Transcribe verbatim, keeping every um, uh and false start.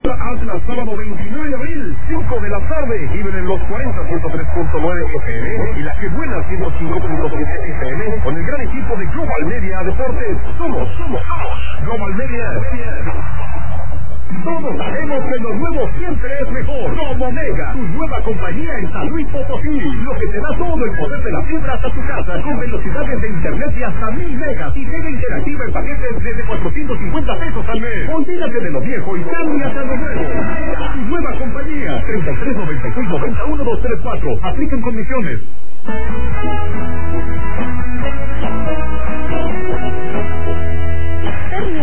Atlas, sábado veintinueve de abril, cinco de la tarde, viven en los cuarenta punto tres punto nueve F M y la que buena ciento cinco punto siete F M con el gran equipo de Global Media Deportes. Somos, somos, somos Global Media. Todos sabemos que lo nuevo siempre es mejor. Como Mega, tu nueva compañía en San Luis Potosí, lo que te da todo el poder de la fibra hasta tu casa, con velocidades de internet de hasta mil megas y tele interactiva en paquetes desde cuatrocientos cincuenta pesos al mes. Olvídate de lo viejo y cámbiate a lo nuevo. Mega, tu nueva compañía. treinta y tres noventa y seis noventa y uno dos tres cuatro. Aplican condiciones.